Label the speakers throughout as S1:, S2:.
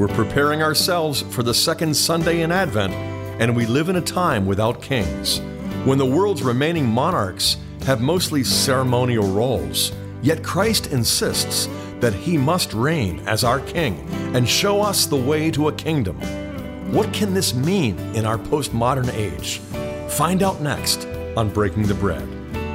S1: We're preparing ourselves for the second Sunday in Advent, and we live in a time without kings, when the world's remaining monarchs have mostly ceremonial roles. Yet Christ insists that he must reign as our king and show us the way to a kingdom. What can this mean in our postmodern age? Find out next on Breaking the Bread.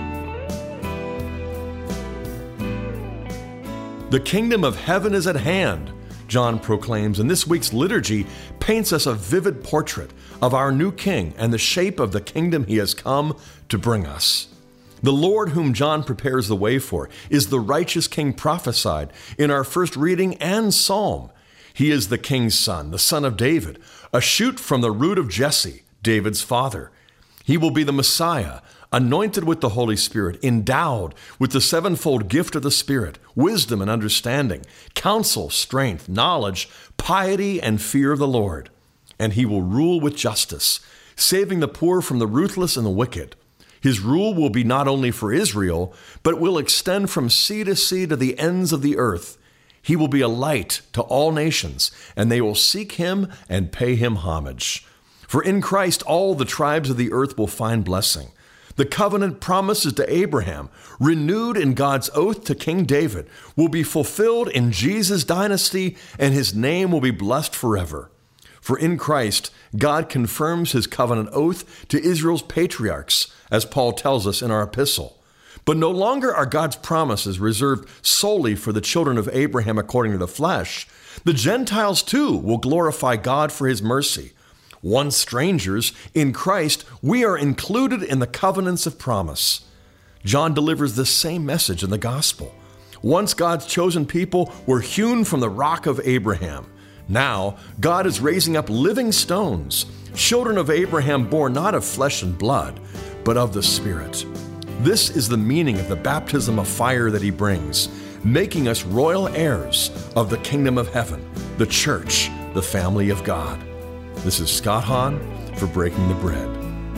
S1: The kingdom of heaven is at hand, John proclaims, and this week's liturgy paints us a vivid portrait of our new king and the shape of the kingdom he has come to bring us. The Lord whom John prepares the way for is the righteous king prophesied in our first reading and psalm. He is the king's son, the son of David, a shoot from the root of Jesse, David's father. He will be the Messiah, anointed with the Holy Spirit, endowed with the sevenfold gift of the Spirit, wisdom and understanding, counsel, strength, knowledge, piety, and fear of the Lord. And he will rule with justice, saving the poor from the ruthless and the wicked. His rule will be not only for Israel, but will extend from sea to the ends of the earth. He will be a light to all nations, and they will seek him and pay him homage. For in Christ all the tribes of the earth will find blessing. The covenant promises to Abraham, renewed in God's oath to King David, will be fulfilled in Jesus' dynasty, and his name will be blessed forever. For in Christ, God confirms his covenant oath to Israel's patriarchs, as Paul tells us in our epistle. But no longer are God's promises reserved solely for the children of Abraham according to the flesh. The Gentiles too will glorify God for his mercy. Once strangers, in Christ, we are included in the covenants of promise. John delivers the same message in the gospel. Once God's chosen people were hewn from the rock of Abraham. Now, God is raising up living stones, children of Abraham born not of flesh and blood, but of the Spirit. This is the meaning of the baptism of fire that he brings, making us royal heirs of the kingdom of heaven, the church, the family of God. This is Scott Hahn for Breaking the Bread.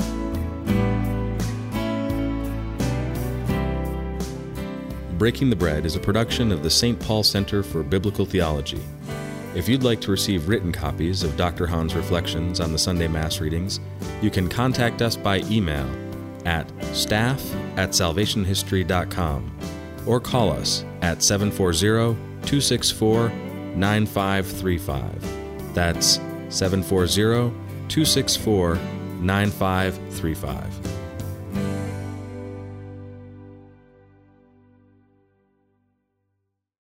S2: Breaking the Bread is a production of the St. Paul Center for Biblical Theology. If you'd like to receive written copies of Dr. Hahn's reflections on the Sunday Mass readings, you can contact us by email at staff@salvationhistory.com or call us at 740-264-9535. That's 740-264-9535.